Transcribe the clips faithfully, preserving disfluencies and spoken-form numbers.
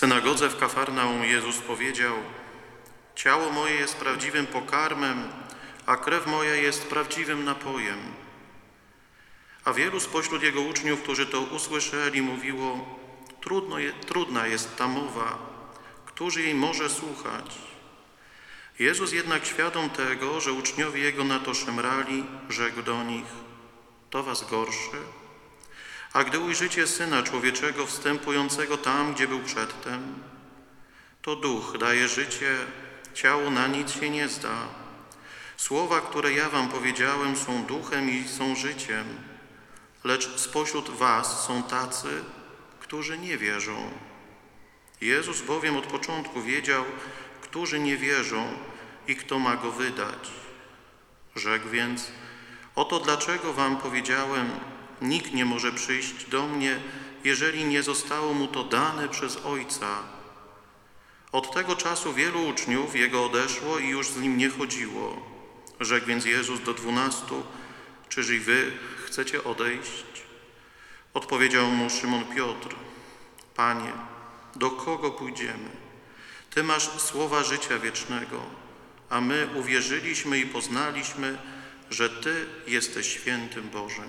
synagodze w Kafarnaum Jezus powiedział: ciało moje jest prawdziwym pokarmem, a krew moja jest prawdziwym napojem. A wielu spośród Jego uczniów, którzy to usłyszeli, mówiło: Trudno je, trudna jest ta mowa, któż jej może słuchać? Jezus jednak, świadom tego, że uczniowie Jego na to szemrali, rzekł do nich: to was gorszy? A gdy ujrzycie Syna Człowieczego wstępującego tam, gdzie był przedtem, to duch daje życie, ciało na nic się nie zda. Słowa, które ja wam powiedziałem, są duchem i są życiem, lecz spośród was są tacy, którzy nie wierzą. Jezus bowiem od początku wiedział, którzy nie wierzą i kto ma go wydać. Rzekł więc: oto dlaczego wam powiedziałem, nikt nie może przyjść do mnie, jeżeli nie zostało mu to dane przez Ojca. Od tego czasu wielu uczniów Jego odeszło i już z Nim nie chodziło. Rzekł więc Jezus do dwunastu: czyż i wy chcecie odejść? Odpowiedział mu Szymon Piotr: Panie, do kogo pójdziemy? Ty masz słowa życia wiecznego, a my uwierzyliśmy i poznaliśmy, że Ty jesteś Świętym Bożym.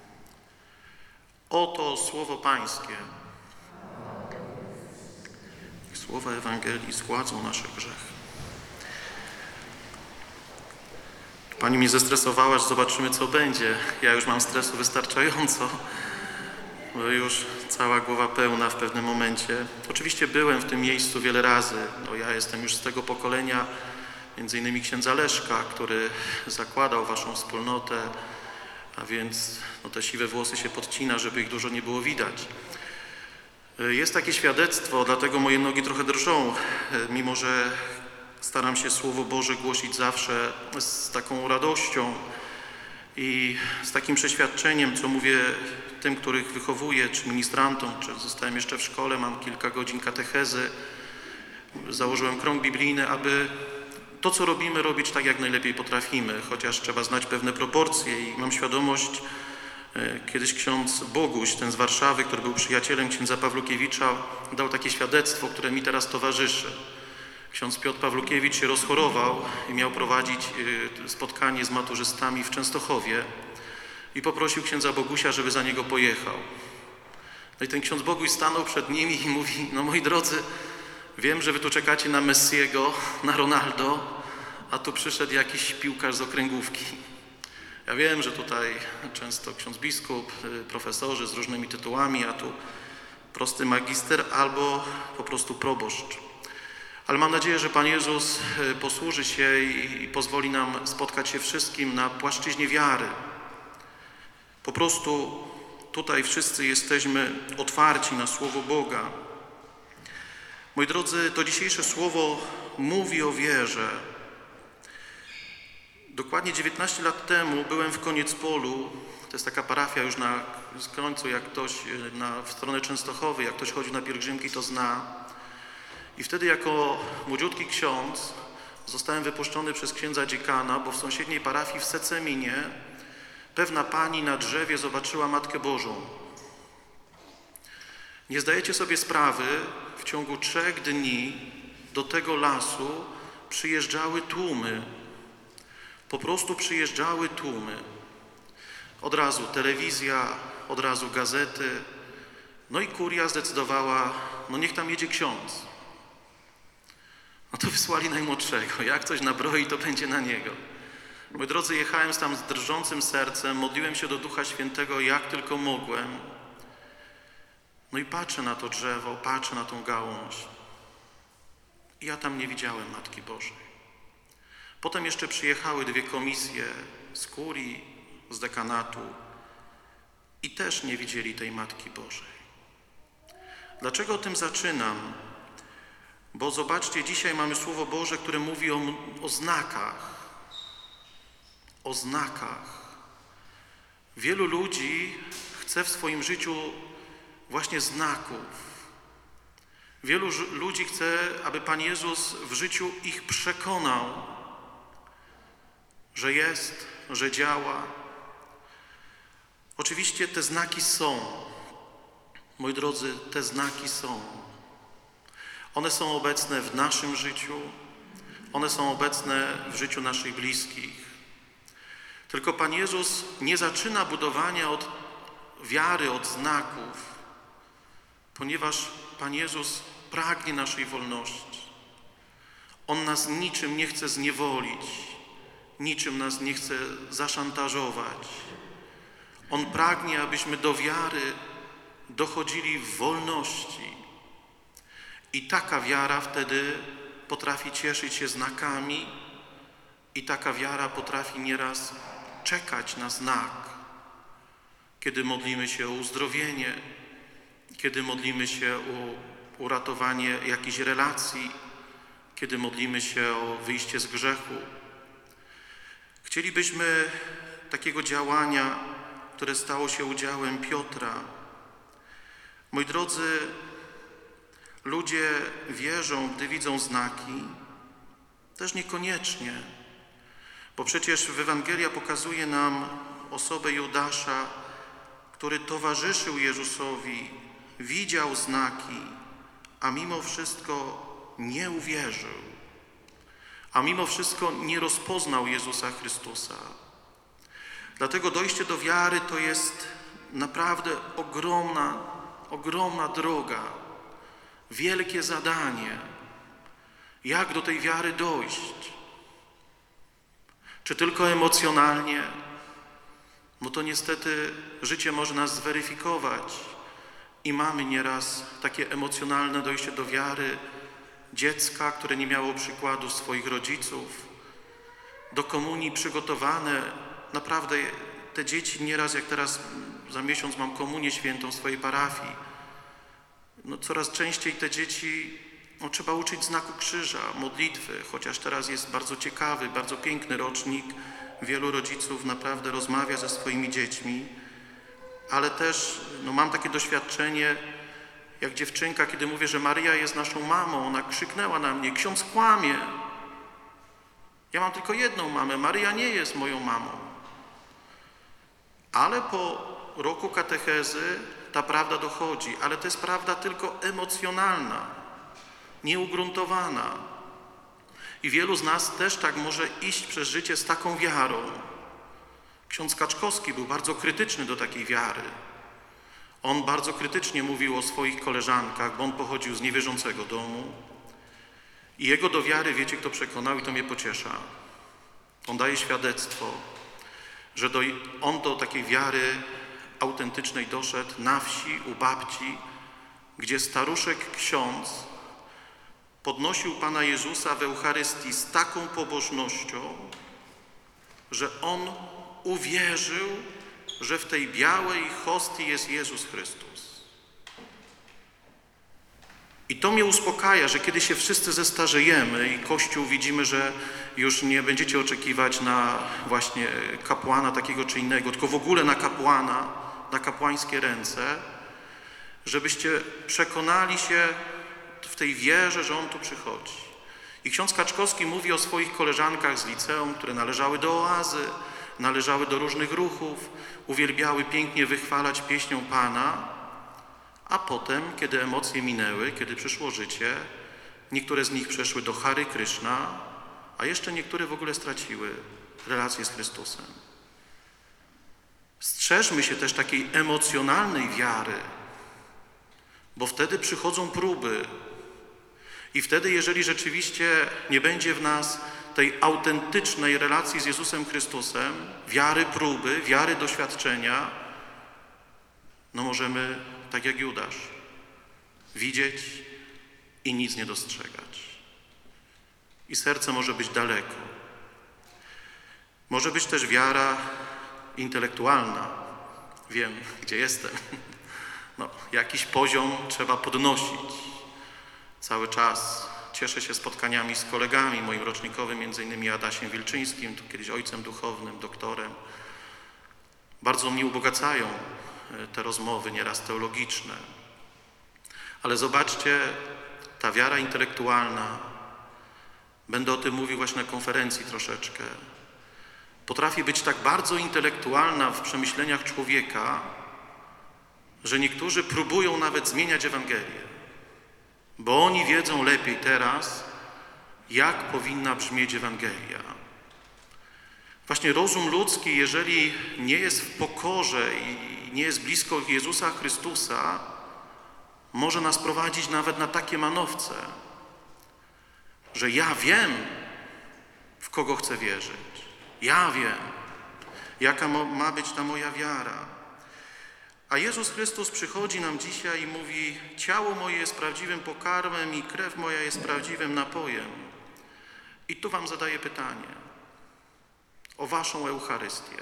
Oto słowo Pańskie. Niech słowa Ewangelii zgładzą nasze grzechy. Pani mnie zestresowała, że zobaczymy, co będzie. Ja już mam stresu wystarczająco, bo już cała głowa pełna w pewnym momencie. Oczywiście byłem w tym miejscu wiele razy. No, ja jestem już z tego pokolenia, między innymi księdza Leszka, który zakładał waszą wspólnotę, a więc no, te siwe włosy się podcina, żeby ich dużo nie było widać. Jest takie świadectwo, dlatego moje nogi trochę drżą, mimo że staram się Słowo Boże głosić zawsze z taką radością i z takim przeświadczeniem, co mówię tym, których wychowuję, czy ministrantom, czy zostałem jeszcze w szkole, mam kilka godzin katechezy, założyłem krąg biblijny, aby to, co robimy, robić tak, jak najlepiej potrafimy, chociaż trzeba znać pewne proporcje i mam świadomość, kiedyś ksiądz Boguś, ten z Warszawy, który był przyjacielem księdza Pawlukiewicza, dał takie świadectwo, które mi teraz towarzyszy. Ksiądz Piotr Pawlukiewicz się rozchorował i miał prowadzić spotkanie z maturzystami w Częstochowie i poprosił księdza Bogusia, żeby za niego pojechał. No i ten ksiądz Boguś stanął przed nimi i mówi: no moi drodzy, wiem, że wy tu czekacie na Messiego, na Ronaldo, a tu przyszedł jakiś piłkarz z okręgówki. Ja wiem, że tutaj często ksiądz biskup, profesorzy z różnymi tytułami, a tu prosty magister albo po prostu proboszcz. Ale mam nadzieję, że Pan Jezus posłuży się i pozwoli nam spotkać się wszystkim na płaszczyźnie wiary. Po prostu tutaj wszyscy jesteśmy otwarci na Słowo Boga. Moi drodzy, to dzisiejsze słowo mówi o wierze. Dokładnie dziewiętnaście lat temu byłem w Koniecpolu. To jest taka parafia już na końcu, jak ktoś na, w stronę Częstochowy, jak ktoś chodzi na pielgrzymki, to zna. I wtedy jako młodziutki ksiądz zostałem wypuszczony przez księdza dziekana, bo w sąsiedniej parafii w Seceminie pewna pani na drzewie zobaczyła Matkę Bożą. Nie zdajecie sobie sprawy, w ciągu trzech dni do tego lasu przyjeżdżały tłumy. Po prostu przyjeżdżały tłumy. Od razu telewizja, od razu gazety. No i kuria zdecydowała, no niech tam jedzie ksiądz. No to wysłali najmłodszego. Jak coś nabroi, to będzie na niego. Moi drodzy, jechałem tam z drżącym sercem, modliłem się do Ducha Świętego jak tylko mogłem. No i patrzę na to drzewo, patrzę na tą gałąź. I ja tam nie widziałem Matki Bożej. Potem jeszcze przyjechały dwie komisje z kurii, z dekanatu i też nie widzieli tej Matki Bożej. Dlaczego o tym zaczynam? Bo zobaczcie, dzisiaj mamy Słowo Boże, które mówi o, o znakach. O znakach. Wielu ludzi chce w swoim życiu właśnie znaków. Wielu ludzi chce, aby Pan Jezus w życiu ich przekonał, że jest, że działa. Oczywiście te znaki są. Moi drodzy, te znaki są. One są obecne w naszym życiu, one są obecne w życiu naszych bliskich. Tylko Pan Jezus nie zaczyna budowania od wiary, od znaków, ponieważ Pan Jezus pragnie naszej wolności. On nas niczym nie chce zniewolić, niczym nas nie chce zaszantażować. On pragnie, abyśmy do wiary dochodzili w wolności. I taka wiara wtedy potrafi cieszyć się znakami i taka wiara potrafi nieraz czekać na znak. Kiedy modlimy się o uzdrowienie, kiedy modlimy się o uratowanie jakiejś relacji, kiedy modlimy się o wyjście z grzechu. Chcielibyśmy takiego działania, które stało się udziałem Piotra. Moi drodzy, ludzie wierzą, gdy widzą znaki, też niekoniecznie, bo przecież w Ewangelia pokazuje nam osobę Judasza, który towarzyszył Jezusowi, widział znaki, a mimo wszystko nie uwierzył, a mimo wszystko nie rozpoznał Jezusa Chrystusa. Dlatego dojście do wiary to jest naprawdę ogromna, ogromna droga, wielkie zadanie. Jak do tej wiary dojść? Czy tylko emocjonalnie? No to niestety życie może nas zweryfikować i mamy nieraz takie emocjonalne dojście do wiary dziecka, które nie miało przykładu swoich rodziców, do komunii przygotowane. Naprawdę te dzieci nieraz, jak teraz za miesiąc mam komunię świętą w swojej parafii, no coraz częściej te dzieci, no trzeba uczyć znaku krzyża, modlitwy, chociaż teraz jest bardzo ciekawy, bardzo piękny rocznik. Wielu rodziców naprawdę rozmawia ze swoimi dziećmi, ale też no mam takie doświadczenie, jak dziewczynka, kiedy mówię, że Maryja jest naszą mamą, ona krzyknęła na mnie: ksiądz kłamie. Ja mam tylko jedną mamę, Maryja nie jest moją mamą. Ale po roku katechezy ta prawda dochodzi, ale to jest prawda tylko emocjonalna, nieugruntowana. I wielu z nas też tak może iść przez życie z taką wiarą. Ksiądz Kaczkowski był bardzo krytyczny do takiej wiary. On bardzo krytycznie mówił o swoich koleżankach, bo on pochodził z niewierzącego domu. I jego do wiary, wiecie, kto przekonał, i to mnie pociesza. On daje świadectwo, że do, on do takiej wiary autentycznej doszedł na wsi u babci, gdzie staruszek ksiądz podnosił Pana Jezusa w Eucharystii z taką pobożnością, że on uwierzył, że w tej białej hostii jest Jezus Chrystus. I to mnie uspokaja, że kiedy się wszyscy zestarzejemy i Kościół widzimy, że już nie będziecie oczekiwać na właśnie kapłana takiego czy innego, tylko w ogóle na kapłana, na kapłańskie ręce, żebyście przekonali się w tej wierze, że On tu przychodzi. I ksiądz Kaczkowski mówi o swoich koleżankach z liceum, które należały do oazy, należały do różnych ruchów, uwielbiały pięknie wychwalać pieśnią Pana, a potem, kiedy emocje minęły, kiedy przyszło życie, niektóre z nich przeszły do Hary Kryszna, a jeszcze niektóre w ogóle straciły relację z Chrystusem. Strzeżmy się też takiej emocjonalnej wiary, bo wtedy przychodzą próby i wtedy, jeżeli rzeczywiście nie będzie w nas tej autentycznej relacji z Jezusem Chrystusem, wiary próby, wiary doświadczenia, no możemy, tak jak Judasz, widzieć i nic nie dostrzegać. I serce może być daleko. Może być też wiara intelektualna. Wiem, gdzie jestem. No, jakiś poziom trzeba podnosić. Cały czas cieszę się spotkaniami z kolegami, moim rocznikowym, między innymi Adasiem Wilczyńskim, tu kiedyś ojcem duchownym, doktorem. Bardzo mnie ubogacają te rozmowy, nieraz teologiczne. Ale zobaczcie, ta wiara intelektualna, będę o tym mówił właśnie na konferencji troszeczkę, potrafi być tak bardzo intelektualna w przemyśleniach człowieka, że niektórzy próbują nawet zmieniać Ewangelię. bo oni wiedzą lepiej teraz, jak powinna brzmieć Ewangelia. Właśnie rozum ludzki, jeżeli nie jest w pokorze i nie jest blisko Jezusa Chrystusa, może nas prowadzić nawet na takie manowce, że ja wiem, w kogo chcę wierzyć. Ja wiem, jaka ma być ta moja wiara. A Jezus Chrystus przychodzi nam dzisiaj i mówi: ciało moje jest prawdziwym pokarmem i krew moja jest prawdziwym napojem. I tu wam zadaję pytanie o waszą Eucharystię,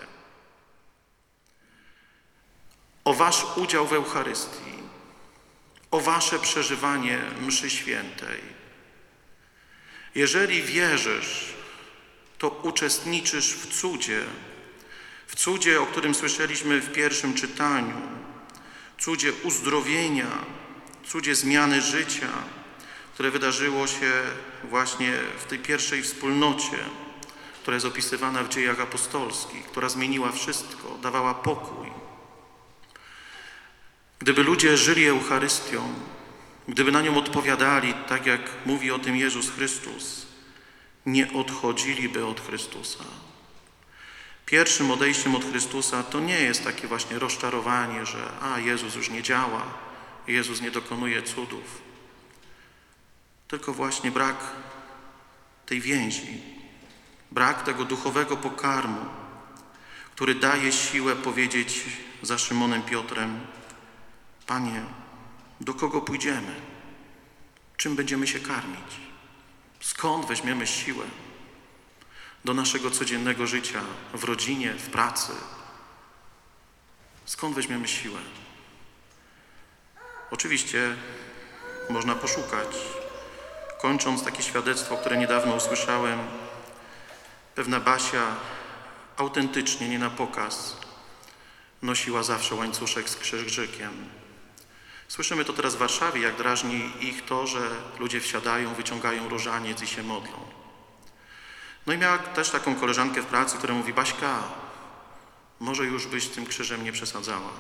o wasz udział w Eucharystii, o wasze przeżywanie mszy świętej. Jeżeli wierzysz, to uczestniczysz w cudzie, w cudzie, o którym słyszeliśmy w pierwszym czytaniu, cudzie uzdrowienia, cudzie zmiany życia, które wydarzyło się właśnie w tej pierwszej wspólnocie, która jest opisywana w dziejach apostolskich, która zmieniła wszystko, dawała pokój. Gdyby ludzie żyli Eucharystią, gdyby na nią odpowiadali, tak jak mówi o tym Jezus Chrystus, nie odchodziliby od Chrystusa. Pierwszym odejściem od Chrystusa to nie jest takie właśnie rozczarowanie, że a Jezus już nie działa, Jezus nie dokonuje cudów, tylko właśnie brak tej więzi, brak tego duchowego pokarmu, który daje siłę powiedzieć za Szymonem Piotrem: Panie, do kogo pójdziemy? Czym będziemy się karmić? Skąd weźmiemy siłę do naszego codziennego życia w rodzinie, w pracy? Skąd weźmiemy siłę? Oczywiście można poszukać. Kończąc takie świadectwo, które niedawno usłyszałem, pewna Basia autentycznie, nie na pokaz, nosiła zawsze łańcuszek z krzyżykiem. Słyszymy to teraz w Warszawie, jak drażni ich to, że ludzie wsiadają, wyciągają różaniec i się modlą. No i miała też taką koleżankę w pracy, która mówi: Baśka, może już byś tym krzyżem nie przesadzała.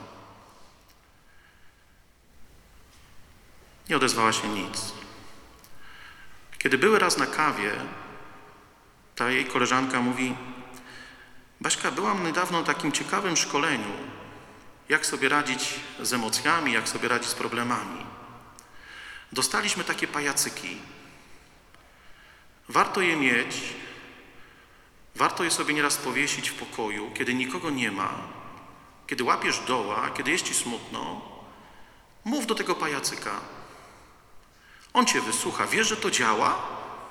Nie odezwała się nic. Kiedy były raz na kawie, ta jej koleżanka mówi: Baśka, byłam niedawno na takim ciekawym szkoleniu, jak sobie radzić z emocjami, jak sobie radzić z problemami. Dostaliśmy takie pajacyki. Warto je mieć, warto je sobie nieraz powiesić w pokoju, kiedy nikogo nie ma, kiedy łapiesz doła, kiedy jest ci smutno, mów do tego pajacyka. On cię wysłucha, wiesz, że to działa?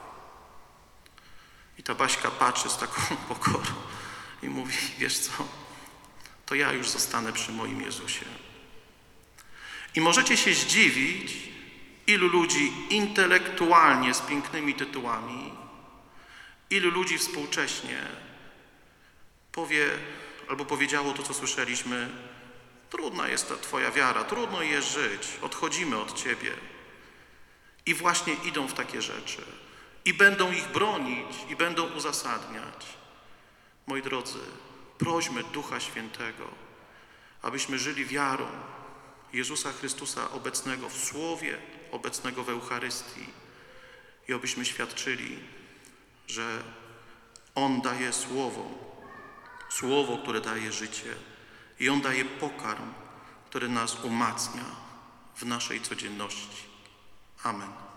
I ta Baśka patrzy z taką pokorą i mówi: wiesz co, to ja już zostanę przy moim Jezusie. I możecie się zdziwić, ilu ludzi intelektualnie z pięknymi tytułami, ilu ludzi współcześnie powie albo powiedziało to, co słyszeliśmy: trudna jest ta Twoja wiara, trudno jest żyć, odchodzimy od Ciebie. I właśnie idą w takie rzeczy. I będą ich bronić, i będą uzasadniać. Moi drodzy, prośmy Ducha Świętego, abyśmy żyli wiarą Jezusa Chrystusa obecnego w Słowie, obecnego w Eucharystii i abyśmy świadczyli, że On daje Słowo, Słowo, które daje życie i On daje pokarm, który nas umacnia w naszej codzienności. Amen.